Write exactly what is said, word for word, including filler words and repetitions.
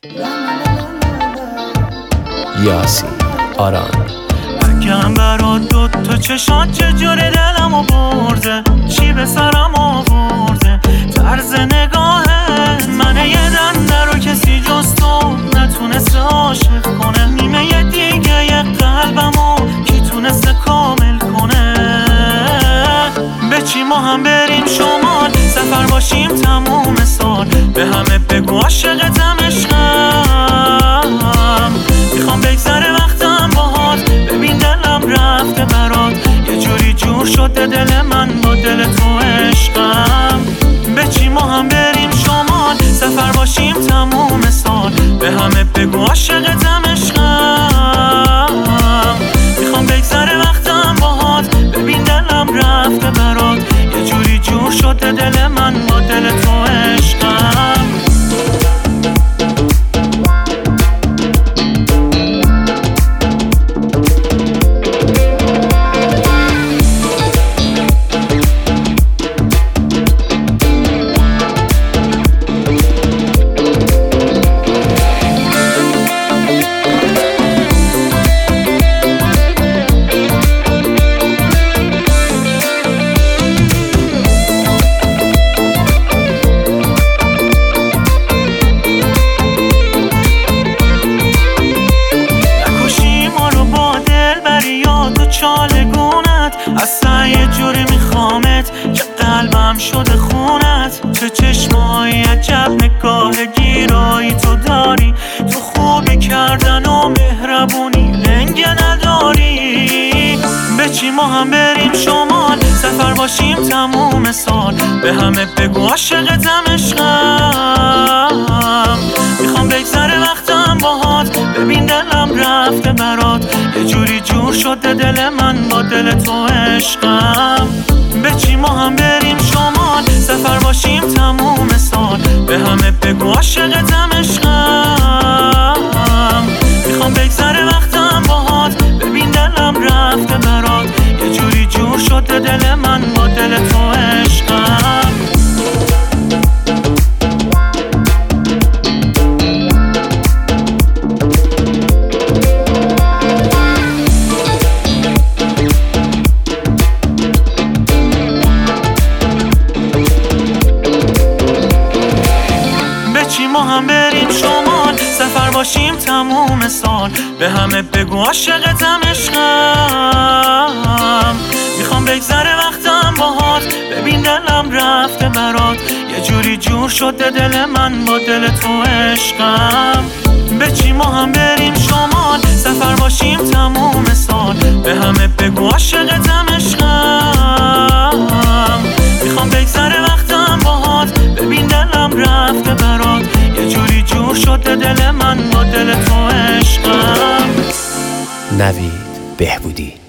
یاسین آران. بگم برات دو تا چشات چجوری دلمو برده، چی به سرم آورده طرز نگاهت. منه یه دنده رو کسی جز تو نتونسته عاشق کنه، نیمه یه دیگه یه قلبمو کی تونسته کامل کنه. به چی ما هم بریم شمال، سفر باشیم تموم سال، به همه بگو عاشقتم عشقم. میخوام بگذره وقتم باهات، ببین دلم رفته برات، یه جوری جور شده دل من با دل تو عشقم. به چی ما هم بریم شمال، سفر باشیم تموم سال، به همه بگو عاشقتم عشقم. میخوام بگذره وقتم باهات، ببین دلم رفته برات، یه جوری جور شده دل من با دل تو عشقم. چالگونت اصلا یه جوری میخوامت که قلبم شده خونت. تو چشمای عجب نگاه گیرایی تو داری، تو خوبی کردن و مهربونی لنگ نداری. به چی ما هم بریم شمال، سفر باشیم تموم سال، به همه بگو عاشقتم عشقم. میخوام بگذره وقتم باهات، ببین دلم رفته برات، یه جوری جور شده دل من با دل تو عشقم. به چی ما هم بریم شمال، سفر باشیم تموم سال، به همه بگو عاشقتم عشقم. میخوام بگذره وقتم باهات، ببین دلم رفته برات، یه جوری جور شده دل من با دل تو عشقم. ما هم بریم شمال، سفر باشیم تموم سال، به همه بگو عاشقتم عشقم. میخوام بگذره وقتم باهات، ببین دلم رفته برات، یه جوری جور شده دل من با دل تو عشقم. به چی ما هم بریم شمال، سفر باشیم تموم سال، به همه بگو عاشقتم عشقم. میخوام بگذره وقتم باهات، ببین دلم رفته برات، یه جوری جور شده دل من با دل تو عشقم. نوید بهبودی.